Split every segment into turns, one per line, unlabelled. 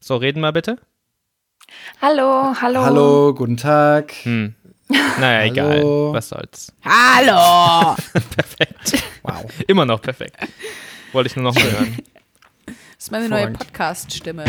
So, reden mal bitte.
Hallo.
Hallo, guten Tag.
Naja, egal. Was soll's.
Hallo.
Perfekt.
Wow.
Immer noch perfekt. Wollte ich nur noch mal hören.
Das ist meine neue Podcast-Stimme.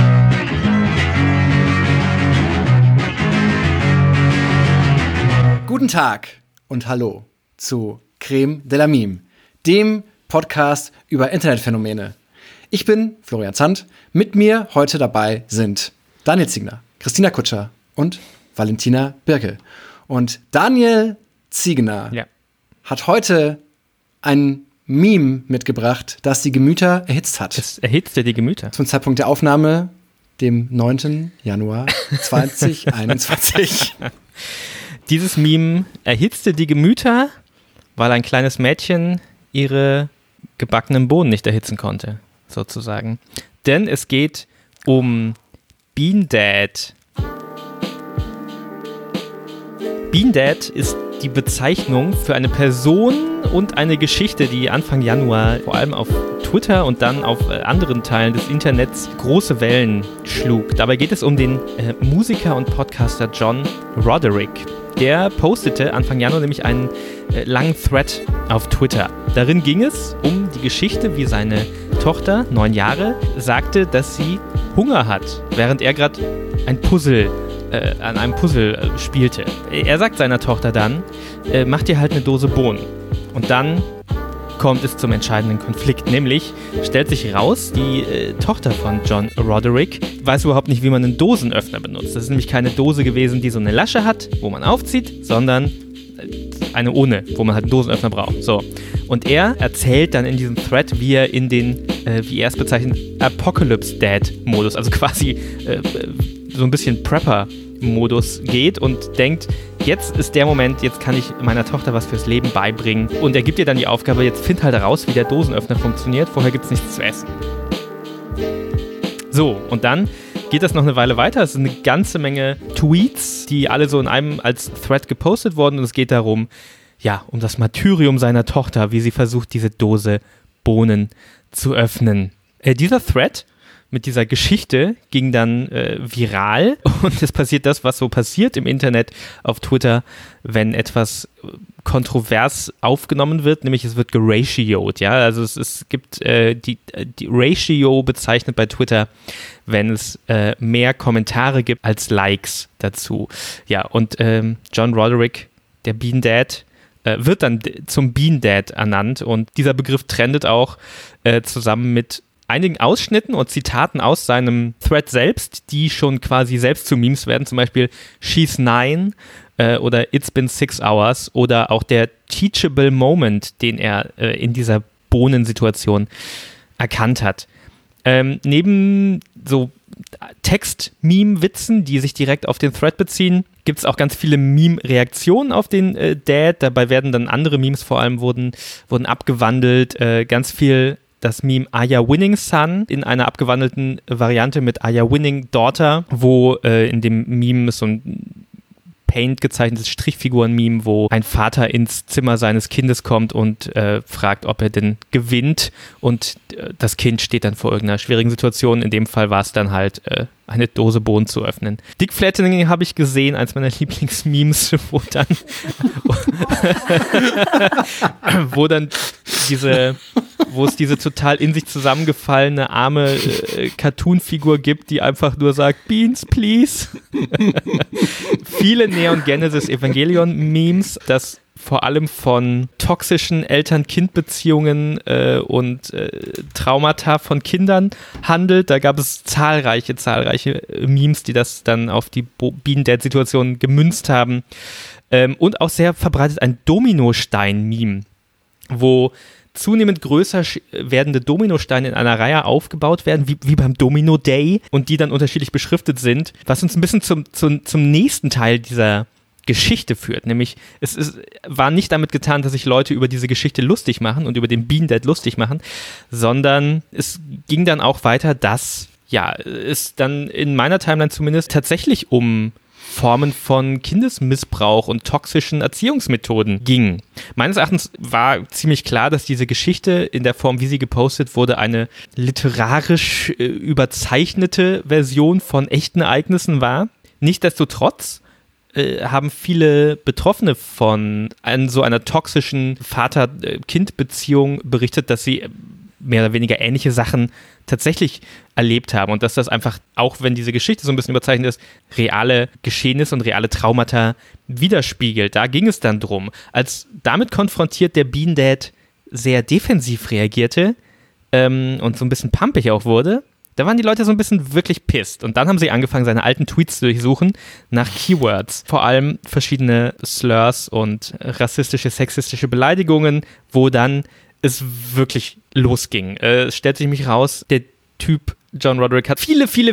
Guten Tag und hallo zu Creme de la Mime, dem Podcast über Internetphänomene. Ich bin Florian Zandt. Mit mir heute dabei sind Daniel Ziegner, Christina Kutscher und Valentina Birkel. Und Daniel Ziegner hat heute ein Meme mitgebracht, das die Gemüter erhitzt hat.
Es erhitzte die Gemüter.
Zum Zeitpunkt der Aufnahme, dem 9. Januar 2021.
Dieses Meme erhitzte die Gemüter, weil ein kleines Mädchen ihre gebackenen Bohnen nicht erhitzen konnte, sozusagen. Denn es geht um Bean Dad. Bean Dad ist die Bezeichnung für eine Person und eine Geschichte, die Anfang Januar vor allem auf Twitter und dann auf anderen Teilen des Internets große Wellen schlug. Dabei geht es um den Musiker und Podcaster John Roderick. Der postete Anfang Januar nämlich einen langen Thread auf Twitter. Darin ging es um die Geschichte, wie seine Tochter, 9 Jahre, sagte, dass sie Hunger hat, während er gerade an einem Puzzle spielte. Er sagt seiner Tochter dann, mach dir halt eine Dose Bohnen. Und dann kommt es zum entscheidenden Konflikt, nämlich stellt sich raus, die Tochter von John Roderick weiß überhaupt nicht, wie man einen Dosenöffner benutzt. Das ist nämlich keine Dose gewesen, die so eine Lasche hat, wo man aufzieht, sondern eine ohne, wo man halt einen Dosenöffner braucht. So. Und er erzählt dann in diesem Thread, wie er in den, wie er es bezeichnet, Apocalypse-Dad-Modus, also quasi so ein bisschen Prepper-Modus geht und denkt, jetzt ist der Moment, jetzt kann ich meiner Tochter was fürs Leben beibringen. Und er gibt ihr dann die Aufgabe, jetzt find halt heraus, wie der Dosenöffner funktioniert. Vorher gibt es nichts zu essen. So, und dann geht das noch eine Weile weiter. Es sind eine ganze Menge Tweets, die alle so in einem als Thread gepostet wurden. Und es geht darum, ja, um das Martyrium seiner Tochter, wie sie versucht, diese Dose Bohnen zu öffnen. Dieser Thread mit dieser Geschichte ging dann viral und es passiert das, was so passiert im Internet auf Twitter, wenn etwas kontrovers aufgenommen wird, nämlich es wird geratioed, ja, also es gibt die Ratio bezeichnet bei Twitter, wenn es mehr Kommentare gibt als Likes dazu. Ja, und John Roderick, der Bean Dad, wird dann zum Bean Dad ernannt und dieser Begriff trendet auch zusammen mit einigen Ausschnitten und Zitaten aus seinem Thread selbst, die schon quasi selbst zu Memes werden, zum Beispiel She's 9 oder It's been 6 hours oder auch der Teachable Moment, den er in dieser Bohnensituation erkannt hat. Neben so Text-Meme-Witzen, die sich direkt auf den Thread beziehen, gibt es auch ganz viele Meme-Reaktionen auf den Dad. Dabei werden dann andere Memes vor allem wurden abgewandelt, ganz viel das Meme Are Ya Winning Son in einer abgewandelten Variante mit Are Ya Winning Daughter, wo in dem Meme so ein Paint gezeichnetes Strichfiguren-Meme, wo ein Vater ins Zimmer seines Kindes kommt und fragt, ob er denn gewinnt und das Kind steht dann vor irgendeiner schwierigen Situation. In dem Fall war es dann halt eine Dose Bohnen zu öffnen. Dick Flattening habe ich gesehen, eins meiner Lieblingsmemes, wo es diese total in sich zusammengefallene arme Cartoon-Figur gibt, die einfach nur sagt, Beans, please. Viele Neon Genesis Evangelion-Memes, das vor allem von toxischen Eltern-Kind-Beziehungen und Traumata von Kindern handelt. Da gab es zahlreiche Memes, die das dann auf die Bean Dad-Situation gemünzt haben. Und auch sehr verbreitet ein Dominostein-Meme, wo zunehmend größer werdende Dominosteine in einer Reihe aufgebaut werden, wie beim Domino Day, und die dann unterschiedlich beschriftet sind, was uns ein bisschen zum nächsten Teil dieser Geschichte führt. Nämlich, war nicht damit getan, dass sich Leute über diese Geschichte lustig machen und über den Bean Dad lustig machen, sondern es ging dann auch weiter, dass es dann in meiner Timeline zumindest tatsächlich um Formen von Kindesmissbrauch und toxischen Erziehungsmethoden ging. Meines Erachtens war ziemlich klar, dass diese Geschichte in der Form, wie sie gepostet wurde, eine literarisch überzeichnete Version von echten Ereignissen war. Nichtsdestotrotz haben viele Betroffene von so einer toxischen Vater-Kind-Beziehung berichtet, dass sie mehr oder weniger ähnliche Sachen tatsächlich erlebt haben und dass das einfach, auch wenn diese Geschichte so ein bisschen überzeichnet ist, reale Geschehnisse und reale Traumata widerspiegelt. Da ging es dann drum. Als damit konfrontiert der Bean Dad sehr defensiv reagierte und so ein bisschen pumpig auch wurde, da waren die Leute so ein bisschen wirklich pissed. Und dann haben sie angefangen, seine alten Tweets zu durchsuchen nach Keywords. Vor allem verschiedene Slurs und rassistische, sexistische Beleidigungen, wo dann es wirklich losging. Es stellt sich nämlich raus, der Typ John Roderick hat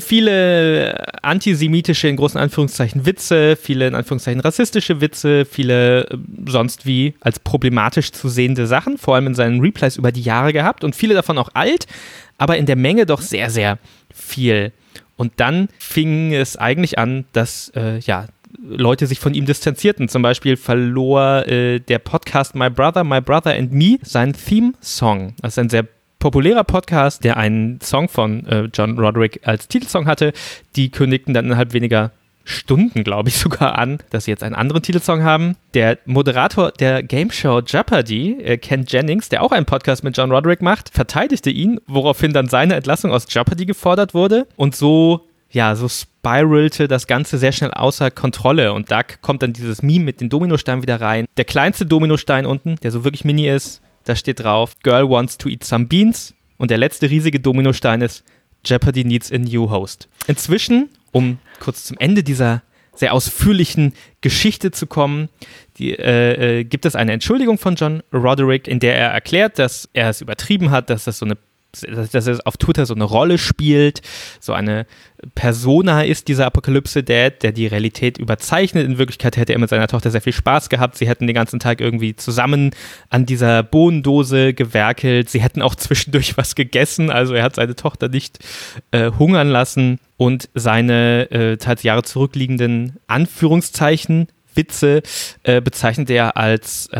viele antisemitische, in großen Anführungszeichen, Witze, viele in Anführungszeichen rassistische Witze, viele sonst wie als problematisch zu sehende Sachen, vor allem in seinen Replies über die Jahre gehabt und viele davon auch alt, aber in der Menge doch sehr, sehr viel. Und dann fing es eigentlich an, dass, Leute sich von ihm distanzierten. Zum Beispiel verlor der Podcast My Brother and Me seinen Theme-Song. Das ist ein sehr populärer Podcast, der einen Song von John Roderick als Titelsong hatte. Die kündigten dann innerhalb weniger Stunden, glaube ich, sogar an, dass sie jetzt einen anderen Titelsong haben. Der Moderator der Gameshow Jeopardy, Ken Jennings, der auch einen Podcast mit John Roderick macht, verteidigte ihn, woraufhin dann seine Entlassung aus Jeopardy gefordert wurde. Und so spiralte das Ganze sehr schnell außer Kontrolle. Und da kommt dann dieses Meme mit den Dominosteinen wieder rein. Der kleinste Dominostein unten, der so wirklich mini ist, da steht drauf, Girl wants to eat some beans. Und der letzte riesige Dominostein ist, Jeopardy needs a new host. Inzwischen, um kurz zum Ende dieser sehr ausführlichen Geschichte zu kommen, gibt es eine Entschuldigung von John Roderick, in der er erklärt, dass er es übertrieben hat, dass er auf Twitter so eine Rolle spielt, so eine Persona ist, dieser Apokalypse-Dad, der die Realität überzeichnet. In Wirklichkeit hätte er mit seiner Tochter sehr viel Spaß gehabt. Sie hätten den ganzen Tag irgendwie zusammen an dieser Bohnendose gewerkelt. Sie hätten auch zwischendurch was gegessen. Also er hat seine Tochter nicht hungern lassen. Und seine teils Jahre zurückliegenden Anführungszeichen Witze bezeichnet er als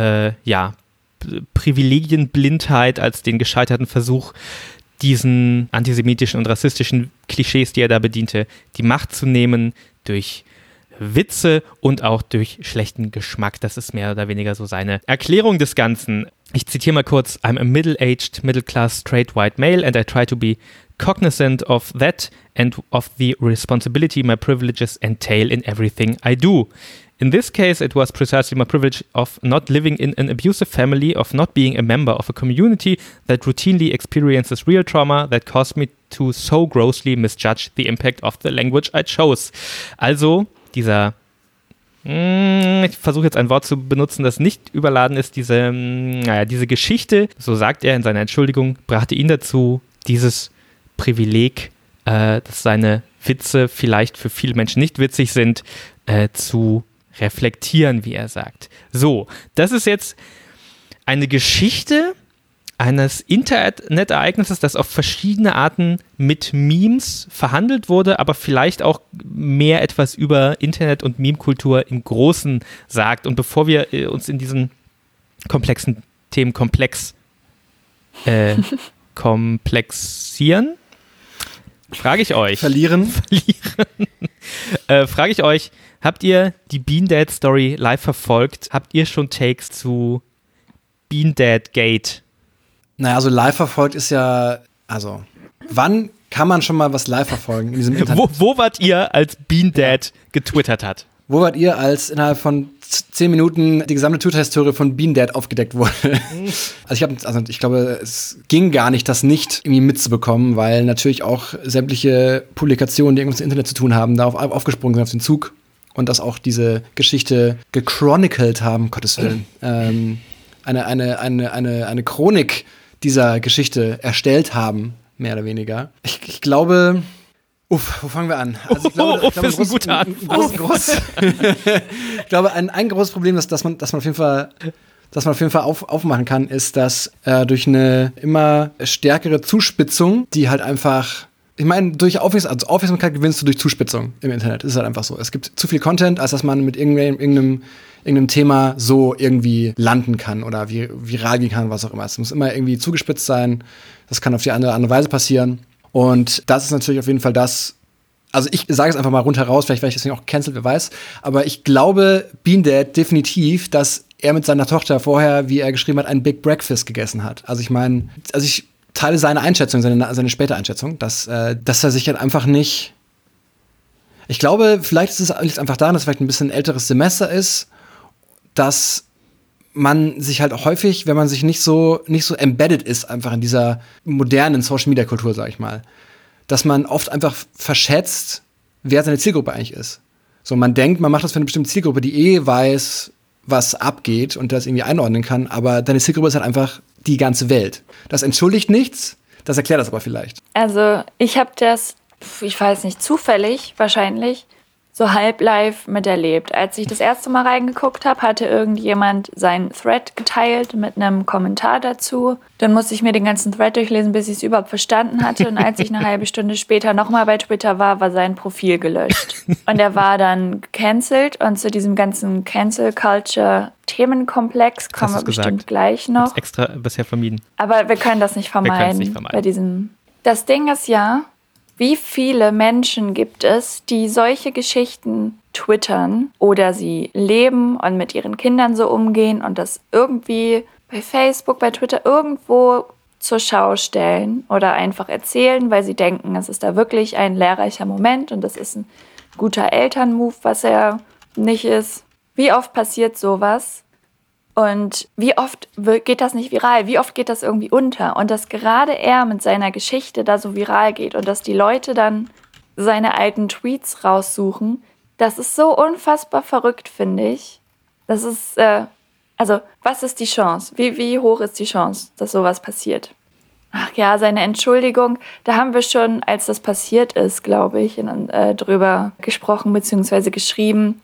Privilegienblindheit, als den gescheiterten Versuch, diesen antisemitischen und rassistischen Klischees, die er da bediente, die Macht zu nehmen durch Witze und auch durch schlechten Geschmack. Das ist mehr oder weniger so seine Erklärung des Ganzen. Ich zitiere mal kurz: I'm a middle-aged, middle-class, straight white male and I try to be cognizant of that and of the responsibility my privileges entail in everything I do. In this case, it was precisely my privilege of not living in an abusive family, of not being a member of a community that routinely experiences real trauma that caused me to so grossly misjudge the impact of the language I chose. Also, ich versuche jetzt ein Wort zu benutzen, das nicht überladen ist, diese Geschichte, so sagt er in seiner Entschuldigung, brachte ihn dazu, dieses Privileg, dass seine Witze vielleicht für viele Menschen nicht witzig sind, zu reflektieren, wie er sagt. So, das ist jetzt eine Geschichte eines Internet-Ereignisses, das auf verschiedene Arten mit Memes verhandelt wurde, aber vielleicht auch mehr etwas über Internet- und Meme-Kultur im Großen sagt. Und bevor wir uns in diesen komplexen Themen komplexieren, frage ich euch.
Verlieren.
Frage ich euch, habt ihr die Bean Dad Story live verfolgt? Habt ihr schon Takes zu Bean Dad Gate?
Naja, also live verfolgt ist ja, also, wann kann man schon mal was live verfolgen in diesem Internet?
Wo wart ihr, als Bean Dad getwittert hat?
Wo wart ihr, als innerhalb von 10 Minuten die gesamte Twitter-Historie von Bean Dad aufgedeckt wurde? Ich glaube, es ging gar nicht, das nicht irgendwie mitzubekommen, weil natürlich auch sämtliche Publikationen, die irgendwas mit dem Internet zu tun haben, da aufgesprungen sind auf den Zug und das auch diese Geschichte gechronicelt haben, Gottes Willen. Eine Chronik dieser Geschichte erstellt haben, mehr oder weniger. Ich glaube, wo fangen wir an? Also ich glaube,
ist ein guter Anfang.
Ich glaube, ein großes Problem, das man auf jeden Fall aufmachen kann, ist, dass durch eine immer stärkere Zuspitzung, die halt einfach ich meine, durch Aufmerksamkeit gewinnst du durch Zuspitzung im Internet. Das ist halt einfach so. Es gibt zu viel Content, als dass man mit irgendeinem Thema so irgendwie landen kann oder viral gehen kann, was auch immer. Es muss immer irgendwie zugespitzt sein. Das kann auf die andere Weise passieren. Und das ist natürlich auf jeden Fall das. Also ich sage es einfach mal rundheraus, vielleicht werde ich deswegen auch cancelled, wer weiß. Aber ich glaube, Bean Dad definitiv, dass er mit seiner Tochter vorher, wie er geschrieben hat, ein Big Breakfast gegessen hat. Also ich teile seine Einschätzung, seine späte Einschätzung, dass er sich halt einfach nicht. Ich glaube, vielleicht liegt es einfach daran, dass es vielleicht ein bisschen ein älteres Semester ist, dass man sich halt häufig, wenn man sich nicht so embedded ist, einfach in dieser modernen Social-Media-Kultur, sag ich mal, dass man oft einfach verschätzt, wer seine Zielgruppe eigentlich ist. So, man denkt, man macht das für eine bestimmte Zielgruppe, die weiß, was abgeht und das irgendwie einordnen kann, aber deine Zielgruppe ist halt einfach die ganze Welt. Das entschuldigt nichts, das erklärt das aber vielleicht.
Also ich habe das, ich weiß nicht, zufällig wahrscheinlich, so halb live miterlebt. Als ich das erste Mal reingeguckt habe, hatte irgendjemand seinen Thread geteilt mit einem Kommentar dazu. Dann musste ich mir den ganzen Thread durchlesen, bis ich es überhaupt verstanden hatte. Und als ich eine halbe Stunde später nochmal bei Twitter war sein Profil gelöscht. Und er war dann gecancelt. Und zu diesem ganzen Cancel-Culture-Themenkomplex kommen wir bestimmt gleich noch.
Das extra bisher vermieden.
Aber wir können das nicht vermeiden. Bei diesem. Das Ding ist ja, wie viele Menschen gibt es, die solche Geschichten twittern oder sie leben und mit ihren Kindern so umgehen und das irgendwie bei Facebook, bei Twitter irgendwo zur Schau stellen oder einfach erzählen, weil sie denken, es ist da wirklich ein lehrreicher Moment und das ist ein guter Elternmove, was er nicht ist. Wie oft passiert sowas? Und wie oft geht das nicht viral? Wie oft geht das irgendwie unter? Und dass gerade er mit seiner Geschichte da so viral geht und dass die Leute dann seine alten Tweets raussuchen, das ist so unfassbar verrückt, finde ich. Das ist, also, was ist die Chance? Wie hoch ist die Chance, dass sowas passiert? Ach ja, seine Entschuldigung, da haben wir schon, als das passiert ist, glaube ich, drüber gesprochen bzw. geschrieben,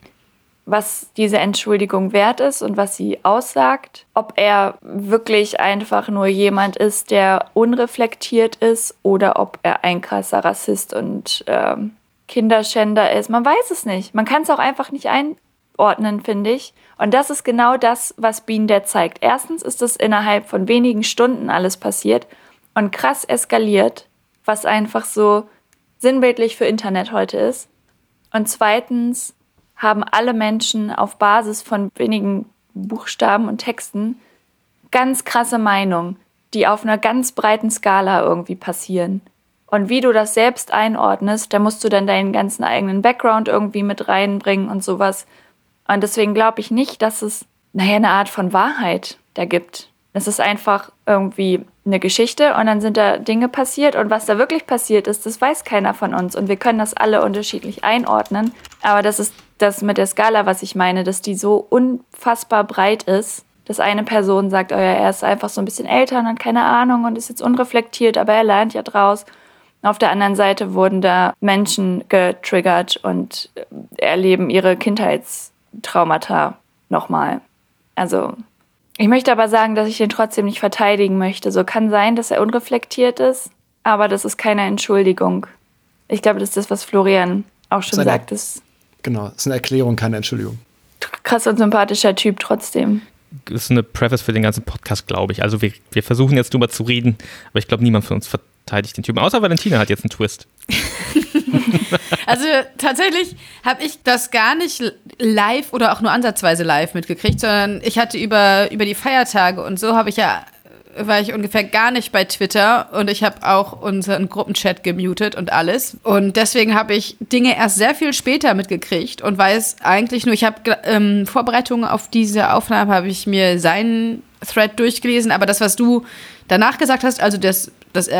was diese Entschuldigung wert ist und was sie aussagt. Ob er wirklich einfach nur jemand ist, der unreflektiert ist oder ob er ein krasser Rassist und Kinderschänder ist. Man weiß es nicht. Man kann es auch einfach nicht einordnen, finde ich. Und das ist genau das, was Bean Dad zeigt. Erstens ist es innerhalb von wenigen Stunden alles passiert und krass eskaliert, was einfach so sinnbildlich für Internet heute ist. Und zweitens haben alle Menschen auf Basis von wenigen Buchstaben und Texten ganz krasse Meinungen, die auf einer ganz breiten Skala irgendwie passieren. Und wie du das selbst einordnest, da musst du dann deinen ganzen eigenen Background irgendwie mit reinbringen und sowas. Und deswegen glaube ich nicht, dass es eine Art von Wahrheit da gibt. Es ist einfach irgendwie eine Geschichte und dann sind da Dinge passiert und was da wirklich passiert ist, das weiß keiner von uns und wir können das alle unterschiedlich einordnen. Aber das ist das mit der Skala, was ich meine, dass die so unfassbar breit ist, dass eine Person sagt, oh ja, er ist einfach so ein bisschen älter und hat keine Ahnung und ist jetzt unreflektiert, aber er lernt ja draus. Auf der anderen Seite wurden da Menschen getriggert und erleben ihre Kindheitstraumata nochmal. Also ich möchte aber sagen, dass ich den trotzdem nicht verteidigen möchte. So kann sein, dass er unreflektiert ist, aber das ist keine Entschuldigung. Ich glaube, das ist das, was Florian auch schon sagt.
Genau, das ist eine Erklärung, keine Entschuldigung.
Krass und sympathischer Typ trotzdem.
Das ist eine Preface für den ganzen Podcast, glaube ich. Also wir versuchen jetzt drüber zu reden, aber ich glaube, niemand von uns verteidigt den Typen. Außer Valentina hat jetzt einen Twist.
Also tatsächlich habe ich das gar nicht live oder auch nur ansatzweise live mitgekriegt, sondern ich hatte über die Feiertage und so war ich ungefähr gar nicht bei Twitter und ich habe auch unseren Gruppenchat gemutet und alles. Und deswegen habe ich Dinge erst sehr viel später mitgekriegt und weiß eigentlich nur, ich habe Vorbereitungen auf diese Aufnahme, habe ich mir seinen Thread durchgelesen, aber das, was du danach gesagt hast, also dass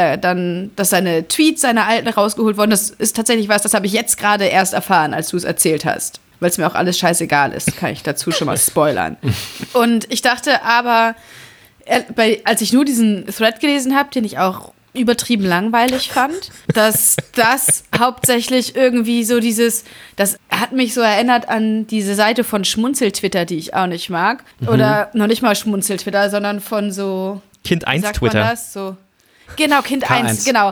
seine Tweets, seine alten rausgeholt wurden, das ist tatsächlich was, das habe ich jetzt gerade erst erfahren, als du es erzählt hast. Weil es mir auch alles scheißegal ist, kann ich dazu schon mal spoilern. Und ich dachte aber, als ich nur diesen Thread gelesen habe, den ich auch übertrieben langweilig fand, dass das hauptsächlich irgendwie so das hat mich so erinnert an diese Seite von Schmunzel-Twitter, die ich auch nicht mag. Oder noch nicht mal Schmunzel-Twitter, sondern von so
Kind 1 Twitter.
So, Genau, Kind 1, genau.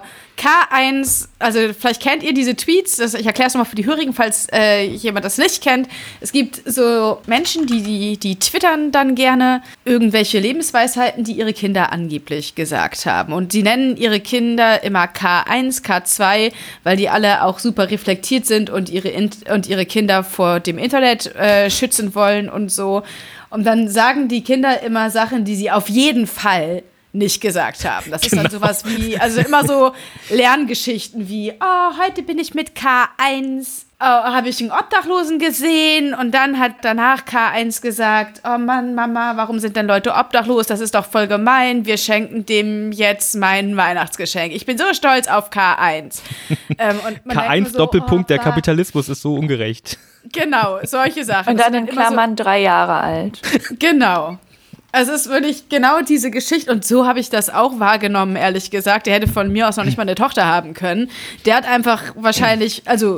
K1, also vielleicht kennt ihr diese Tweets, ich erkläre es nochmal für die Hörigen, falls jemand das nicht kennt. Es gibt so Menschen, die twittern dann gerne irgendwelche Lebensweisheiten, die ihre Kinder angeblich gesagt haben. Und sie nennen ihre Kinder immer K1, K2, weil die alle auch super reflektiert sind und ihre Kinder vor dem Internet schützen wollen und so. Und dann sagen die Kinder immer Sachen, die sie auf jeden Fall nicht gesagt haben. Das ist dann sowas wie, also immer so Lerngeschichten wie, heute bin ich mit K1, habe ich einen Obdachlosen gesehen und dann hat danach K1 gesagt, oh Mann, Mama, warum sind denn Leute obdachlos? Das ist doch voll gemein, wir schenken dem jetzt mein Weihnachtsgeschenk. Ich bin so stolz auf K1.
Und K1 so, Doppelpunkt, der Kapitalismus ist so ungerecht.
Genau, solche Sachen.
Und dann in Klammern 3 Jahre alt.
Genau. Also es ist wirklich genau diese Geschichte und so habe ich das auch wahrgenommen, ehrlich gesagt. Der hätte von mir aus noch nicht mal eine Tochter haben können. Der hat einfach wahrscheinlich, also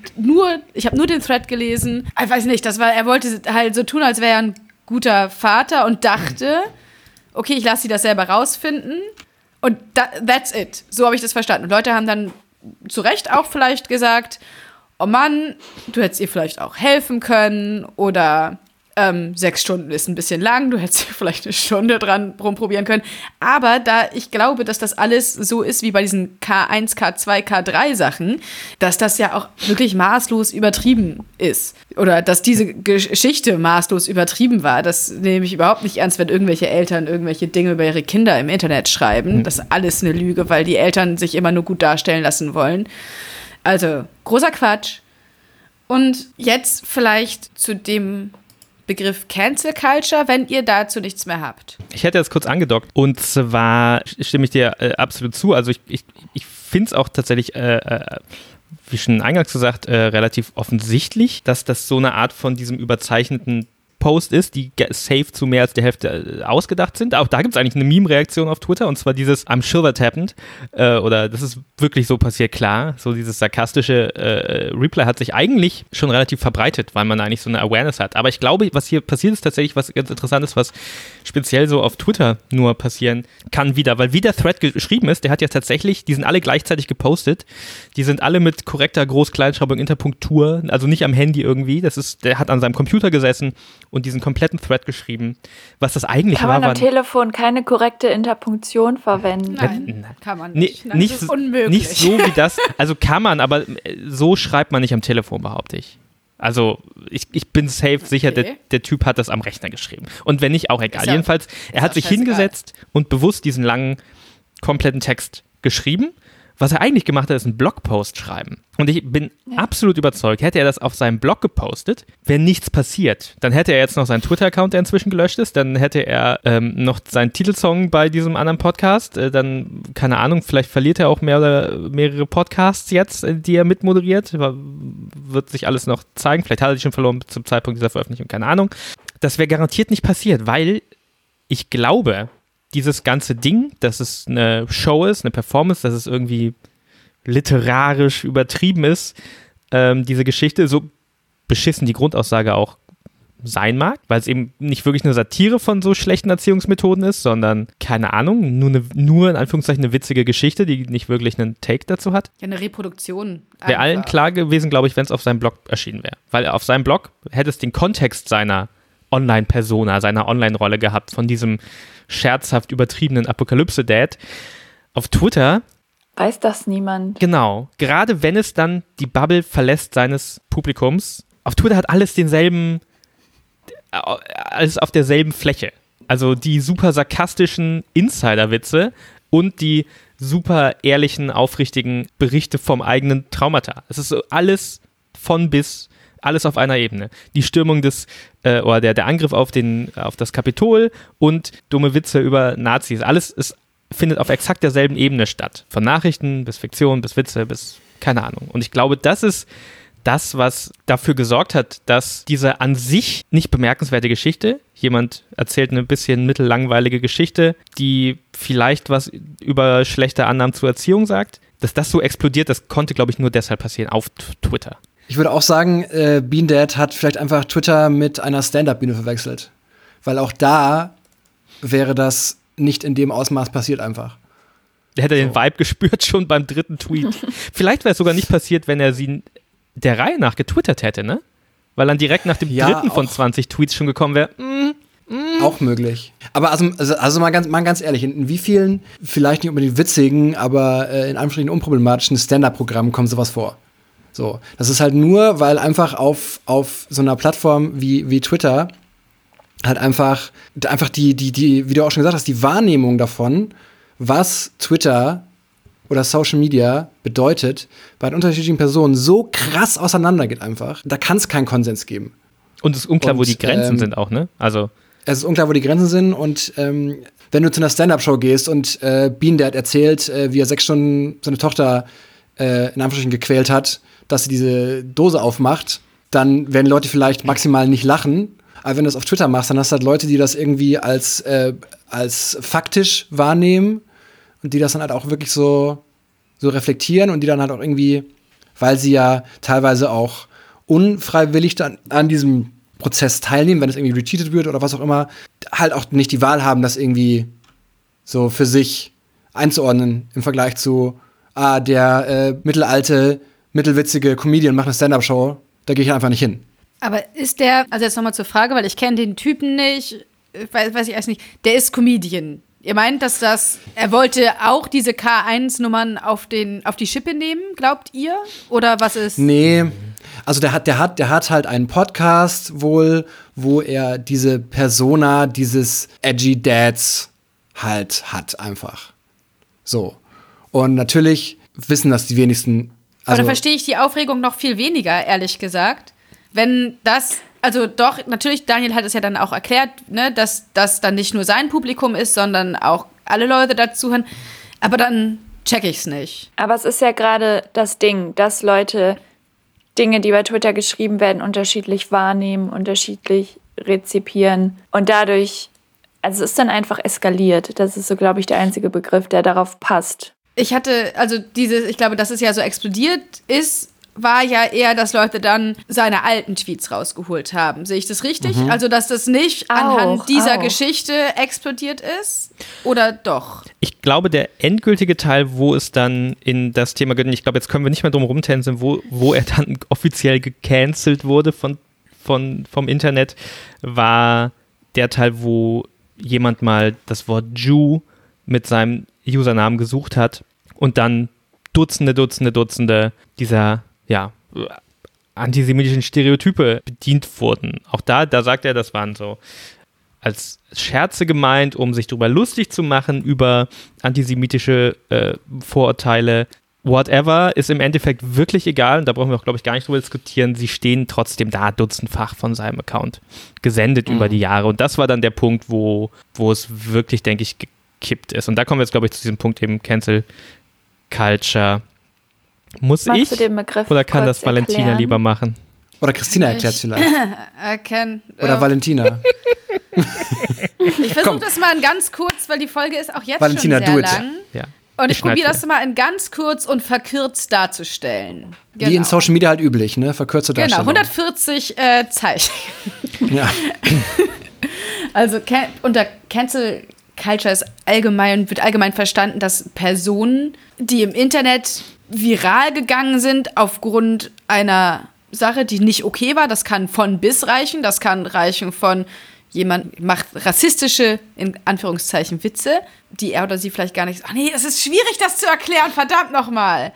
ich habe nur den Thread gelesen. Ich weiß nicht, er wollte halt so tun, als wäre er ein guter Vater und dachte, okay, ich lasse sie das selber rausfinden und that's it. So habe ich das verstanden. Und Leute haben dann zu Recht auch vielleicht gesagt, oh Mann, du hättest ihr vielleicht auch helfen können oder 6 Stunden ist ein bisschen lang, du hättest vielleicht eine Stunde dran rumprobieren können. Aber da ich glaube, dass das alles so ist wie bei diesen K1, K2, K3 Sachen, dass das ja auch wirklich maßlos übertrieben ist. Oder dass diese Geschichte maßlos übertrieben war. Das nehme ich überhaupt nicht ernst, wenn irgendwelche Eltern irgendwelche Dinge über ihre Kinder im Internet schreiben. Das ist alles eine Lüge, weil die Eltern sich immer nur gut darstellen lassen wollen. Also, großer Quatsch. Und jetzt vielleicht zu dem Begriff Cancel Culture, wenn ihr dazu nichts mehr habt.
Ich hätte das kurz angedockt und zwar stimme ich dir absolut zu. Also ich finde es auch tatsächlich, wie schon eingangs gesagt, relativ offensichtlich, dass das so eine Art von diesem überzeichneten Post ist, die safe zu mehr als der Hälfte ausgedacht sind. Auch da gibt es eigentlich eine Meme-Reaktion auf Twitter und zwar dieses I'm sure that happened oder das ist wirklich so passiert, klar. So dieses sarkastische Reply hat sich eigentlich schon relativ verbreitet, weil man eigentlich so eine Awareness hat. Aber ich glaube, was hier passiert ist tatsächlich was ganz Interessantes, was speziell so auf Twitter nur passieren kann wieder, weil wie der Thread geschrieben ist, der hat ja tatsächlich, die sind alle gleichzeitig gepostet, die sind alle mit korrekter Groß-Kleinschreibung, Interpunktur, also nicht am Handy irgendwie, der hat an seinem Computer gesessen und diesen kompletten Thread geschrieben. Was das eigentlich war.
Kann man am Telefon keine korrekte Interpunktion verwenden?
Nein, kann man nicht. Das ist unmöglich.
Nicht so wie das. Also kann man, aber so schreibt man nicht am Telefon, behaupte ich. Also ich bin safe sicher, der Typ hat das am Rechner geschrieben. Und wenn nicht, auch egal. Jedenfalls, er hat sich hingesetzt und bewusst diesen langen, kompletten Text geschrieben. Was er eigentlich gemacht hat, ist einen Blogpost schreiben. Und ich bin absolut überzeugt, hätte er das auf seinem Blog gepostet, wäre nichts passiert. Dann hätte er jetzt noch seinen Twitter-Account, der inzwischen gelöscht ist. Dann hätte er noch seinen Titelsong bei diesem anderen Podcast. Dann, keine Ahnung, vielleicht verliert er auch mehrere Podcasts jetzt, die er mitmoderiert. Wird sich alles noch zeigen. Vielleicht hat er die schon verloren zum Zeitpunkt dieser Veröffentlichung. Keine Ahnung. Das wäre garantiert nicht passiert, weil ich glaube, dieses ganze Ding, dass es eine Show ist, eine Performance, dass es irgendwie literarisch übertrieben ist, diese Geschichte, so beschissen die Grundaussage auch sein mag, weil es eben nicht wirklich eine Satire von so schlechten Erziehungsmethoden ist, sondern, keine Ahnung, nur in Anführungszeichen eine witzige Geschichte, die nicht wirklich einen Take dazu hat.
Ja, eine Reproduktion.
Wäre allen klar gewesen, glaube ich, wenn es auf seinem Blog erschienen wäre. Weil auf seinem Blog hätte es den Kontext seiner Online-Persona, seiner Online-Rolle gehabt, von diesem scherzhaft übertriebenen Apokalypse-Dad. Auf Twitter
weiß das niemand.
Genau. Gerade wenn es dann die Bubble verlässt seines Publikums. Auf Twitter hat alles auf derselben Fläche. Also die super sarkastischen Insider-Witze und die super ehrlichen, aufrichtigen Berichte vom eigenen Traumata. Es ist so alles von bis, alles auf einer Ebene. Die Stürmung oder der Angriff auf das Kapitol und dumme Witze über Nazis. Alles findet auf exakt derselben Ebene statt. Von Nachrichten bis Fiktion, bis Witze, bis keine Ahnung. Und ich glaube, das ist das, was dafür gesorgt hat, dass diese an sich nicht bemerkenswerte Geschichte, jemand erzählt eine bisschen mittellangweilige Geschichte, die vielleicht was über schlechte Annahmen zur Erziehung sagt, dass das so explodiert, das konnte, glaube ich, nur deshalb passieren auf Twitter.
Ich würde auch sagen, Bean Dad hat vielleicht einfach Twitter mit einer Stand-Up-Bühne verwechselt. Weil auch da wäre das nicht in dem Ausmaß passiert einfach.
Der hätte den Vibe gespürt schon beim 3. Tweet. Vielleicht wäre es sogar nicht passiert, wenn er sie der Reihe nach getwittert hätte, ne? Weil dann direkt nach dem 3. von 20 Tweets schon gekommen wäre.
Auch möglich. Aber also mal ganz ehrlich, in wie vielen, vielleicht nicht unbedingt witzigen, aber in Anführungsstrichen unproblematischen Stand-Up-Programmen kommt sowas vor? So, das ist halt nur, weil einfach auf so einer Plattform wie Twitter halt einfach die, wie du auch schon gesagt hast, die Wahrnehmung davon, was Twitter oder Social Media bedeutet, bei den unterschiedlichen Personen so krass auseinandergeht einfach. Da kann es keinen Konsens geben.
Und es ist unklar, wo die Grenzen sind auch, ne? Also
es ist unklar, wo die Grenzen sind und wenn du zu einer Stand-Up-Show gehst und Bean Dad erzählt, wie er 6 Stunden seine Tochter in Anführungsstrichen gequält hat, dass sie diese Dose aufmacht, dann werden Leute vielleicht maximal nicht lachen. Aber wenn du das auf Twitter machst, dann hast du halt Leute, die das irgendwie als faktisch wahrnehmen und die das dann halt auch wirklich so reflektieren und die dann halt auch irgendwie, weil sie ja teilweise auch unfreiwillig dann an diesem Prozess teilnehmen, wenn es irgendwie retweetet wird oder was auch immer, halt auch nicht die Wahl haben, das irgendwie so für sich einzuordnen im Vergleich zu der mittelwitzige Comedian macht eine Stand-Up-Show, da gehe ich einfach nicht hin.
Aber ist der, also jetzt nochmal zur Frage, weil ich kenne den Typen nicht, weiß ich erst nicht, der ist Comedian. Ihr meint, dass er wollte auch diese K1-Nummern auf die Schippe nehmen, glaubt ihr? Oder was ist?
Nee, also der hat halt einen Podcast wohl, wo er diese Persona dieses Edgy Dads halt hat einfach. So. Und natürlich wissen das die wenigsten.
Aber da verstehe ich die Aufregung noch viel weniger, ehrlich gesagt. Wenn das, also doch, natürlich, Daniel hat es ja dann auch erklärt, ne, dass das dann nicht nur sein Publikum ist, sondern auch alle Leute dazuhören. Aber dann check ich's nicht.
Aber es ist ja gerade das Ding, dass Leute Dinge, die bei Twitter geschrieben werden, unterschiedlich wahrnehmen, unterschiedlich rezipieren. Und dadurch, also es ist dann einfach eskaliert. Das ist so, glaube ich, der einzige Begriff, der darauf passt.
Ich glaube, dass es ja so explodiert ist, war ja eher, dass Leute dann seine alten Tweets rausgeholt haben. Sehe ich das richtig? Mhm. Also, dass das nicht anhand dieser Geschichte explodiert ist? Oder doch?
Ich glaube, der endgültige Teil, wo es dann in das Thema geht, ich glaube, jetzt können wir nicht mehr drum rumtänzeln, wo er dann offiziell gecancelt wurde vom Internet, war der Teil, wo jemand mal das Wort Jew mit seinem Usernamen gesucht hat und dann Dutzende dieser antisemitischen Stereotype bedient wurden. Auch da sagt er, das waren so als Scherze gemeint, um sich darüber lustig zu machen, über antisemitische Vorurteile. Whatever, ist im Endeffekt wirklich egal, und da brauchen wir auch, glaube ich, gar nicht drüber diskutieren. Sie stehen trotzdem da dutzendfach von seinem Account gesendet über die Jahre. Und das war dann der Punkt, wo es wirklich, denke ich, gekippt ist. Und da kommen wir jetzt, glaube ich, zu diesem Punkt eben Cancel Culture. Magst ich? Oder kann das Valentina erklären? Lieber machen?
Oder Christina erklärt es vielleicht. Oder Valentina.
Ich versuche das mal in ganz kurz, weil die Folge ist auch jetzt Valentina, schon sehr lang. Ja. Und ich probiere das mal in ganz kurz und verkürzt darzustellen.
Genau. Wie in Social Media halt üblich, ne? Verkürzte Darstellung.
Genau, 140 Zeichen.
Ja.
Also unter Cancel Culture wird allgemein verstanden, dass Personen, die im Internet viral gegangen sind aufgrund einer Sache, die nicht okay war, das kann von bis reichen, das kann reichen von jemand macht rassistische, in Anführungszeichen, Witze, die er oder sie vielleicht gar nicht... Ach nee, es ist schwierig, das zu erklären, verdammt nochmal.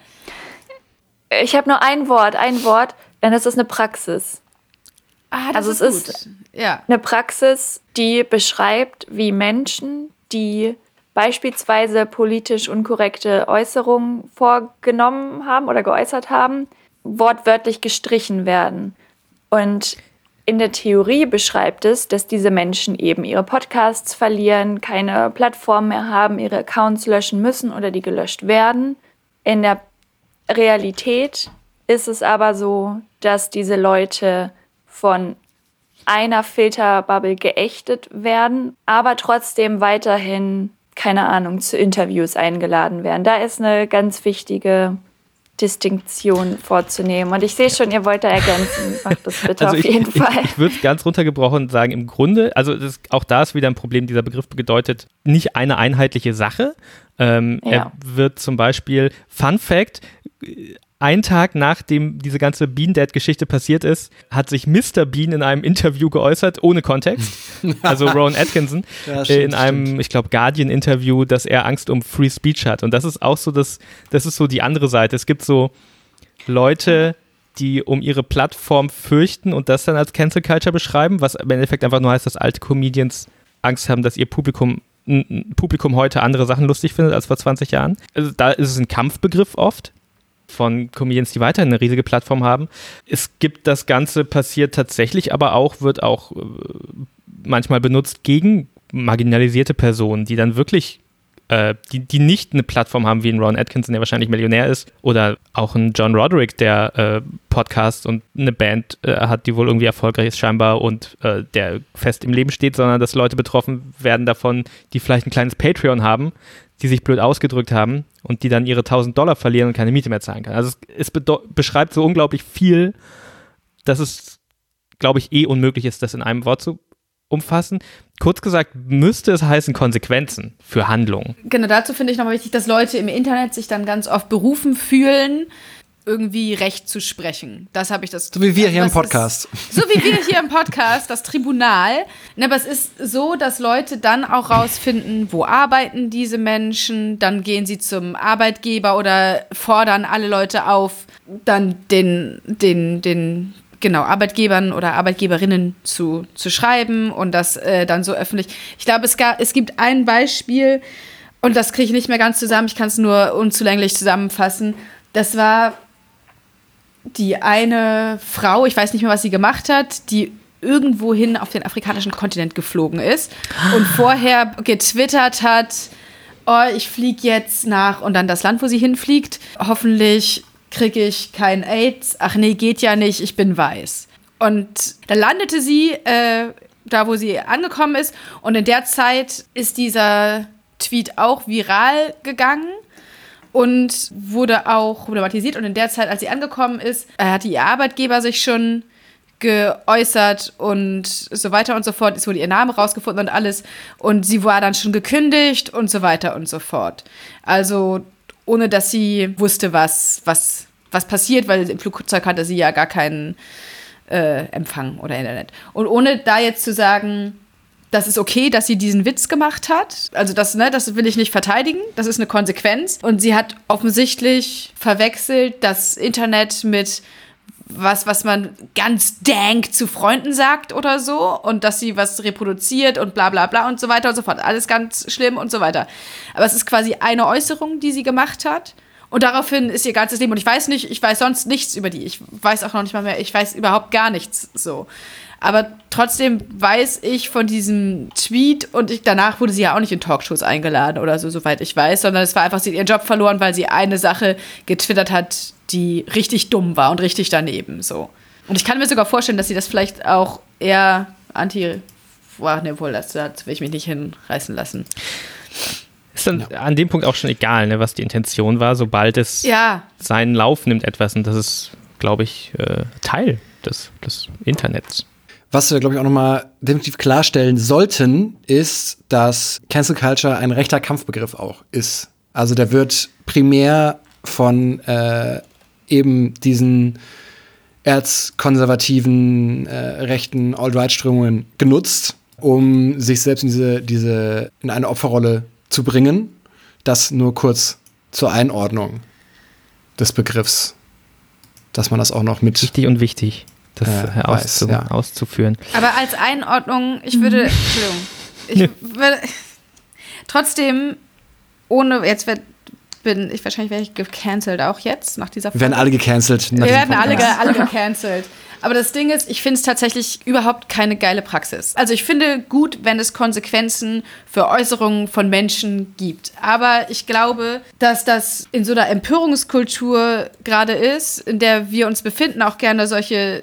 Ich habe nur ein Wort, denn es ist eine Praxis.
Das ist gut. Es ist
eine Praxis, die beschreibt, wie Menschen, die beispielsweise politisch unkorrekte Äußerungen vorgenommen haben oder geäußert haben, wortwörtlich gestrichen werden. Und in der Theorie beschreibt es, dass diese Menschen eben ihre Podcasts verlieren, keine Plattform mehr haben, ihre Accounts löschen müssen oder die gelöscht werden. In der Realität ist es aber so, dass diese Leute von einer Filterbubble geächtet werden, aber trotzdem weiterhin, keine Ahnung, zu Interviews eingeladen werden. Da ist eine ganz wichtige Distinktion vorzunehmen. Und ich sehe schon, ihr wollt da ergänzen. Macht das bitte auf jeden Fall.
Ich würde es ganz runtergebrochen sagen, im Grunde, also auch da ist wieder ein Problem, dieser Begriff bedeutet nicht eine einheitliche Sache. Er wird zum Beispiel, Fun Fact, einen Tag nachdem diese ganze Bean Dad-Geschichte passiert ist, hat sich Mr. Bean in einem Interview geäußert, ohne Kontext. Also Rowan Atkinson, in einem, ich glaube, Guardian-Interview, dass er Angst um Free Speech hat. Und das ist auch so, das ist so die andere Seite. Es gibt so Leute, die um ihre Plattform fürchten und das dann als Cancel Culture beschreiben, was im Endeffekt einfach nur heißt, dass alte Comedians Angst haben, dass ihr Publikum heute andere Sachen lustig findet als vor 20 Jahren. Also da ist es ein Kampfbegriff oft von Comedians, die weiterhin eine riesige Plattform haben. Es gibt das Ganze, passiert tatsächlich, aber auch, wird auch manchmal benutzt gegen marginalisierte Personen, die dann wirklich, die nicht eine Plattform haben, wie ein Ron Atkinson, der wahrscheinlich Millionär ist, oder auch ein John Roderick, der Podcast und eine Band hat, die wohl irgendwie erfolgreich ist scheinbar und der fest im Leben steht, sondern dass Leute betroffen werden davon, die vielleicht ein kleines Patreon haben, die sich blöd ausgedrückt haben und die dann ihre $1.000 verlieren und keine Miete mehr zahlen kann. Also es beschreibt so unglaublich viel, dass es, glaube ich, unmöglich ist, das in einem Wort zu umfassen. Kurz gesagt, müsste es heißen Konsequenzen für Handlungen.
Genau, dazu finde ich nochmal wichtig, dass Leute im Internet sich dann ganz oft berufen fühlen, irgendwie Recht zu sprechen. Das habe ich das.
So wie wir hier im Podcast.
So wie wir hier im Podcast, das Tribunal. Aber es ist so, dass Leute dann auch rausfinden, wo arbeiten diese Menschen. Dann gehen sie zum Arbeitgeber oder fordern alle Leute auf, dann den Arbeitgebern oder Arbeitgeberinnen zu schreiben und das dann so öffentlich. Ich glaube, es gibt ein Beispiel und das kriege ich nicht mehr ganz zusammen. Ich kann es nur unzulänglich zusammenfassen. Das war die eine Frau, ich weiß nicht mehr, was sie gemacht hat, die irgendwohin auf den afrikanischen Kontinent geflogen ist und vorher getwittert hat, oh, ich fliege jetzt nach, und dann das Land, wo sie hinfliegt, hoffentlich kriege ich kein AIDS, ach nee, geht ja nicht, ich bin weiß. Und da landete sie da, wo sie angekommen ist, und in der Zeit ist dieser Tweet auch viral gegangen und wurde auch problematisiert. Und in der Zeit, als sie angekommen ist, hatte ihr Arbeitgeber sich schon geäußert und so weiter und so fort. Es wurde ihr Name rausgefunden und alles. Und sie war dann schon gekündigt und so weiter und so fort. Also ohne, dass sie wusste, was passiert, weil im Flugzeug hatte sie ja gar keinen Empfang oder Internet. Und ohne da jetzt zu sagen, das ist okay, dass sie diesen Witz gemacht hat. Also das will ich nicht verteidigen. Das ist eine Konsequenz. Und sie hat offensichtlich verwechselt das Internet mit was man ganz dank zu Freunden sagt oder so. Und dass sie was reproduziert und bla bla bla und so weiter und so fort. Alles ganz schlimm und so weiter. Aber es ist quasi eine Äußerung, die sie gemacht hat. Und daraufhin ist ihr ganzes Leben. Und ich weiß sonst nichts über die. Ich weiß auch noch nicht mal mehr, ich weiß überhaupt gar nichts so. Aber trotzdem weiß ich von diesem Tweet, und danach wurde sie ja auch nicht in Talkshows eingeladen oder so, soweit ich weiß, sondern es war einfach, sie hat ihren Job verloren, weil sie eine Sache getwittert hat, die richtig dumm war und richtig daneben, so. Und ich kann mir sogar vorstellen, dass sie das vielleicht auch eher das will ich mich nicht hinreißen lassen.
Ist dann an dem Punkt auch schon egal, ne, was die Intention war, sobald es seinen Lauf nimmt etwas, und das ist, glaube ich, Teil des Internets.
Was wir, glaube ich, auch nochmal definitiv klarstellen sollten, ist, dass Cancel Culture ein rechter Kampfbegriff auch ist. Also der wird primär von eben diesen erzkonservativen, rechten Alt-Right-Strömungen genutzt, um sich selbst in eine Opferrolle zu bringen. Das nur kurz zur Einordnung des Begriffs, dass man das auch noch mit
wichtig und wichtig. Das auszuführen.
Aber als Einordnung, ich würde trotzdem, wahrscheinlich werde ich gecancelt, auch jetzt, nach dieser Folge.
Wir werden alle gecancelt.
Wir werden alle gecancelt. Aber das Ding ist, ich finde es tatsächlich überhaupt keine geile Praxis. Also ich finde gut, wenn es Konsequenzen für Äußerungen von Menschen gibt. Aber ich glaube, dass das in so einer Empörungskultur gerade ist, in der wir uns befinden, auch gerne solche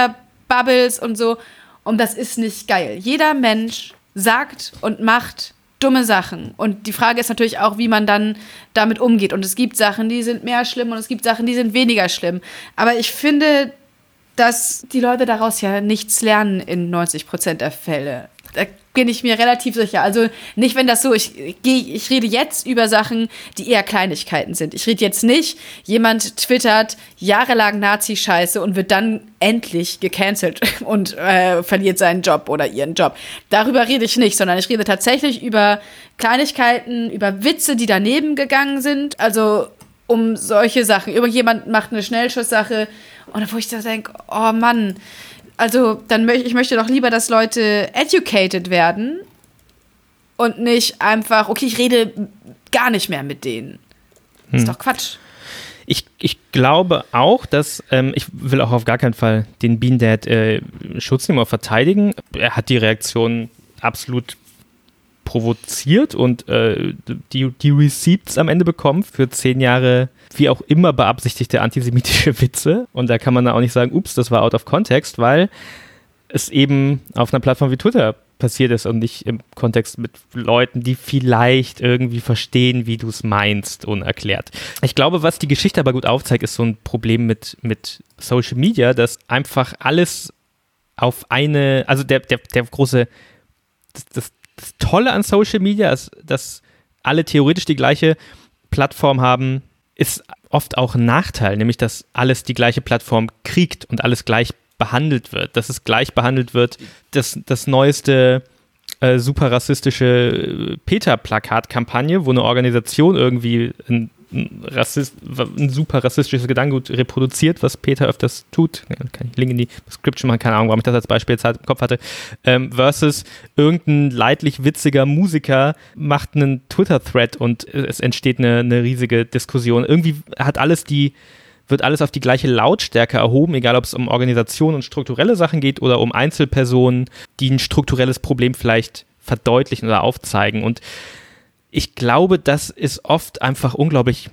Twitter-Bubbles und so. Und das ist nicht geil. Jeder Mensch sagt und macht, dumme Sachen. Und die Frage ist natürlich auch, wie man dann damit umgeht. Und es gibt Sachen, die sind mehr schlimm und es gibt Sachen, die sind weniger schlimm. Aber ich finde, dass die Leute daraus ja nichts lernen in 90% der Fälle. Da bin ich mir relativ sicher. Also nicht, wenn das so, ich rede jetzt über Sachen, die eher Kleinigkeiten sind. Ich rede jetzt nicht, jemand twittert jahrelang Nazi-Scheiße und wird dann endlich gecancelt und verliert seinen Job oder ihren Job. Darüber rede ich nicht, sondern ich rede tatsächlich über Kleinigkeiten, über Witze, die daneben gegangen sind. Also um solche Sachen. Irgendjemand macht eine Schnellschusssache und wo ich da denke, oh Mann, also ich möchte doch lieber, dass Leute educated werden und nicht einfach, okay, ich rede gar nicht mehr mit denen. Das ist doch Quatsch.
Ich glaube auch, dass, ich will auch auf gar keinen Fall den Bean Dad Schutz nehmen oder verteidigen. Er hat die Reaktion absolut provoziert und die Receipts am Ende bekommen für 10 Jahre, wie auch immer beabsichtigte antisemitische Witze. Und da kann man dann auch nicht sagen, ups, das war out of context, weil es eben auf einer Plattform wie Twitter passiert ist und nicht im Kontext mit Leuten, die vielleicht irgendwie verstehen, wie du es meinst, unerklärt. Ich glaube, was die Geschichte aber gut aufzeigt, ist so ein Problem mit Social Media, dass einfach alles auf eine, also der große, das Tolle an Social Media ist, dass alle theoretisch die gleiche Plattform haben, ist oft auch ein Nachteil, nämlich dass alles die gleiche Plattform kriegt und alles gleich behandelt wird. Dass es gleich behandelt wird, das neueste super rassistische PETA-Plakat-Kampagne, wo eine Organisation irgendwie ein super rassistisches Gedankengut reproduziert, was PETA öfters tut. Kann ich Link in die Description machen, keine Ahnung, warum ich das als Beispiel jetzt halt im Kopf hatte. Versus irgendein leidlich witziger Musiker macht einen Twitter-Thread und es entsteht eine riesige Diskussion. Irgendwie wird alles auf die gleiche Lautstärke erhoben, egal ob es um Organisationen und strukturelle Sachen geht oder um Einzelpersonen, die ein strukturelles Problem vielleicht verdeutlichen oder aufzeigen. Und ich glaube, das ist oft einfach unglaublich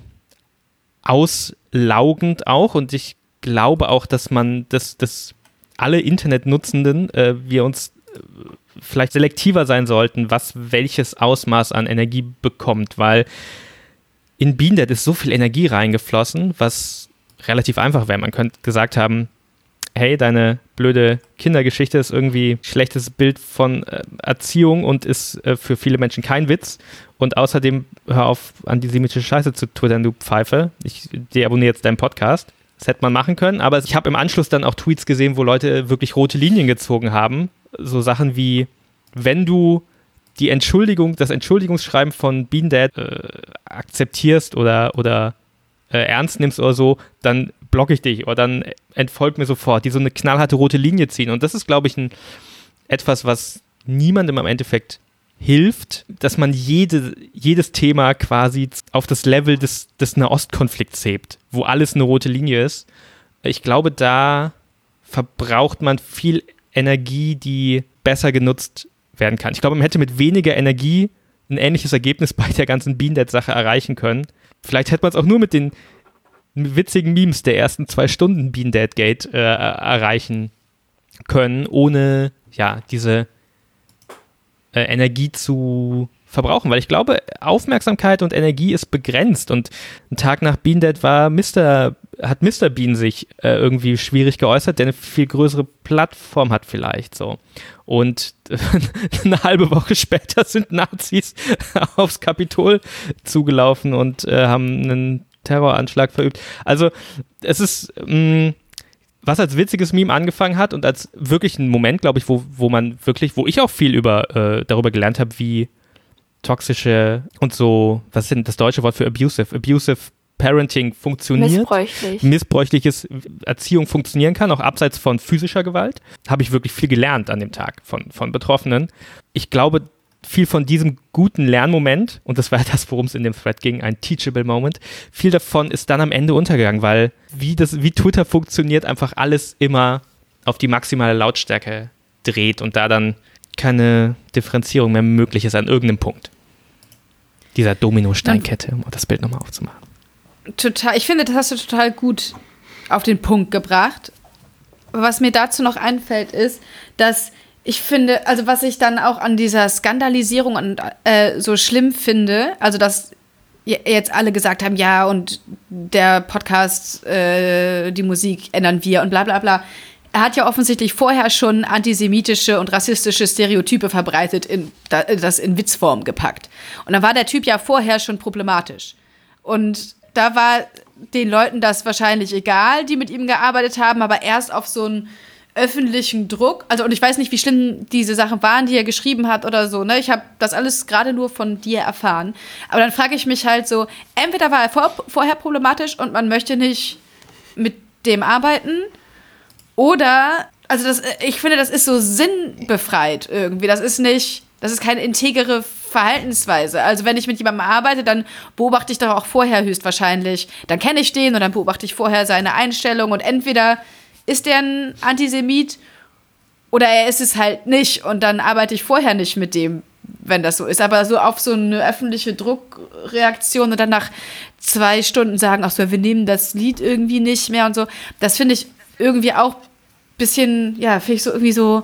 auslaugend auch, und ich glaube auch, dass dass alle Internetnutzenden wir uns vielleicht selektiver sein sollten, was welches Ausmaß an Energie bekommt, weil in Bean Dad ist so viel Energie reingeflossen, was relativ einfach wäre. Man könnte gesagt haben, hey, deine blöde Kindergeschichte ist irgendwie ein schlechtes Bild von Erziehung und ist für viele Menschen kein Witz. Und außerdem hör auf, antisemitische Scheiße zu twittern, du Pfeife. Ich deabonniere jetzt deinen Podcast. Das hätte man machen können, aber ich habe im Anschluss dann auch Tweets gesehen, wo Leute wirklich rote Linien gezogen haben. So Sachen wie, wenn du das Entschuldigungsschreiben von Bean Dad akzeptierst oder ernst nimmst oder so, dann blocke ich dich oder dann entfolg mir sofort, die so eine knallharte rote Linie ziehen. Und das ist, glaube ich, etwas, was niemandem im Endeffekt hilft, dass man jedes Thema quasi auf das Level des Nahostkonflikts hebt, wo alles eine rote Linie ist. Ich glaube, da verbraucht man viel Energie, die besser genutzt werden kann. Ich glaube, man hätte mit weniger Energie ein ähnliches Ergebnis bei der ganzen Bean Dad-Sache erreichen können. Vielleicht hätte man es auch nur mit den witzigen Memes der ersten 2 Stunden Bean Dad Gate erreichen können, ohne diese Energie zu verbrauchen, weil ich glaube, Aufmerksamkeit und Energie ist begrenzt, und einen Tag nach Bean Dad hat Mr. Bean sich irgendwie schwierig geäußert, der eine viel größere Plattform hat vielleicht so. Und eine halbe Woche später sind Nazis aufs Kapitol zugelaufen und haben einen Terroranschlag verübt. Also es ist, was als witziges Meme angefangen hat und als wirklich ein Moment, glaube ich, wo ich auch viel darüber gelernt habe, wie toxische und so, was ist denn das deutsche Wort für abusive Parenting funktioniert. Missbräuchliches Erziehung funktionieren kann, auch abseits von physischer Gewalt. Habe ich wirklich viel gelernt an dem Tag von Betroffenen. Ich glaube, viel von diesem guten Lernmoment, und das war das, worum es in dem Thread ging, ein Teachable Moment, viel davon ist dann am Ende untergegangen, weil wie Twitter funktioniert, einfach alles immer auf die maximale Lautstärke dreht und da dann keine Differenzierung mehr möglich ist an irgendeinem Punkt. Dieser Domino-Steinkette, um das Bild nochmal aufzumachen.
Total, ich finde, das hast du total gut auf den Punkt gebracht. Was mir dazu noch einfällt, ist, dass Ich finde, also was ich dann auch an dieser Skandalisierung so schlimm finde, also dass jetzt alle gesagt haben, ja, und der Podcast, die Musik ändern wir und bla bla bla. Er hat ja offensichtlich vorher schon antisemitische und rassistische Stereotype verbreitet, das in Witzform gepackt. Und dann war der Typ ja vorher schon problematisch. Und da war den Leuten das wahrscheinlich egal, die mit ihm gearbeitet haben, aber erst auf so einen öffentlichen Druck. Also, und ich weiß nicht, wie schlimm diese Sachen waren, die er geschrieben hat oder so, ne? Ich habe das alles gerade nur von dir erfahren. Aber dann frage ich mich halt so, entweder war er vorher problematisch und man möchte nicht mit dem arbeiten, oder, also ich finde, das ist so sinnbefreit irgendwie. Das ist keine integere Verhaltensweise. Also wenn ich mit jemandem arbeite, dann beobachte ich doch auch vorher höchstwahrscheinlich. Dann kenne ich den und dann beobachte ich vorher seine Einstellung und entweder ist der ein Antisemit oder er ist es halt nicht und dann arbeite ich vorher nicht mit dem, wenn das so ist. Aber so auf so eine öffentliche Druckreaktion und dann nach 2 Stunden sagen, ach so, wir nehmen das Lied irgendwie nicht mehr und so, das finde ich irgendwie auch ein bisschen, ja, finde ich so irgendwie so,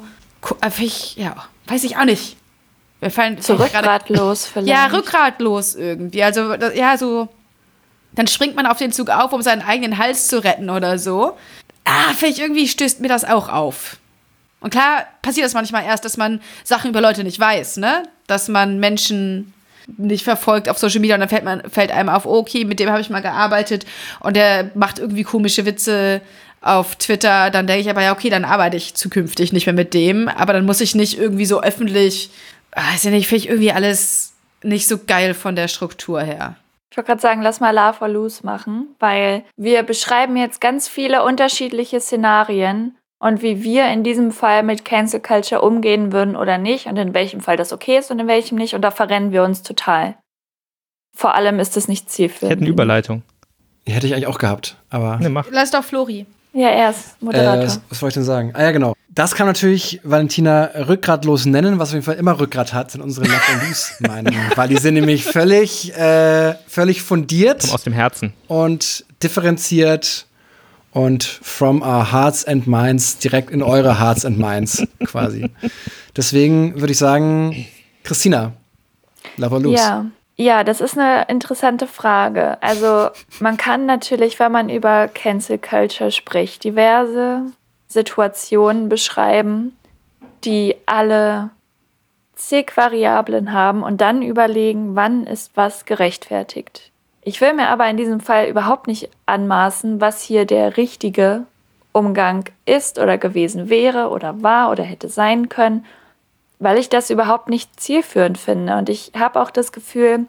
weiß ich auch nicht. Wir fallen
so rückgratlos vielleicht.
Ja, rückgratlos irgendwie. Also, ja, so, dann springt man auf den Zug auf, um seinen eigenen Hals zu retten oder so. Vielleicht irgendwie stößt mir das auch auf. Und klar passiert das manchmal erst, dass man Sachen über Leute nicht weiß, ne? Dass man Menschen nicht verfolgt auf Social Media und dann fällt einem auf, okay, mit dem habe ich mal gearbeitet und der macht irgendwie komische Witze auf Twitter, dann denke ich aber, ja, okay, dann arbeite ich zukünftig nicht mehr mit dem, aber dann muss ich nicht irgendwie so öffentlich, weiß ich nicht, finde ich irgendwie alles nicht so geil von der Struktur her.
Ich wollte gerade sagen, lass mal Laugh or Lose machen, weil wir beschreiben jetzt ganz viele unterschiedliche Szenarien und wie wir in diesem Fall mit Cancel Culture umgehen würden oder nicht und in welchem Fall das okay ist und in welchem nicht und da verrennen wir uns total. Vor allem ist es nicht zielführend.
Ich hätte eine Überleitung.
Die hätte ich eigentlich auch gehabt, aber...
Ne, mach.
Lass doch Flori.
Ja, er ist Moderator.
Was wollte ich denn sagen? Ja, genau. Das kann natürlich Valentina rückgratlos nennen, was auf jeden Fall immer Rückgrat hat, sind unsere Laugh or Lose-Meinungen. Weil die sind nämlich völlig fundiert.
Kommt aus dem Herzen.
Und differenziert und from our hearts and minds direkt in eure Hearts and Minds quasi. Deswegen würde ich sagen, Christina, Laugh or Lose.
Ja, das ist eine interessante Frage. Also man kann natürlich, wenn man über Cancel Culture spricht, diverse Situationen beschreiben, die alle zig Variablen haben und dann überlegen, wann ist was gerechtfertigt. Ich will mir aber in diesem Fall überhaupt nicht anmaßen, was hier der richtige Umgang ist oder gewesen wäre oder war oder hätte sein können, weil ich das überhaupt nicht zielführend finde. Und ich habe auch das Gefühl,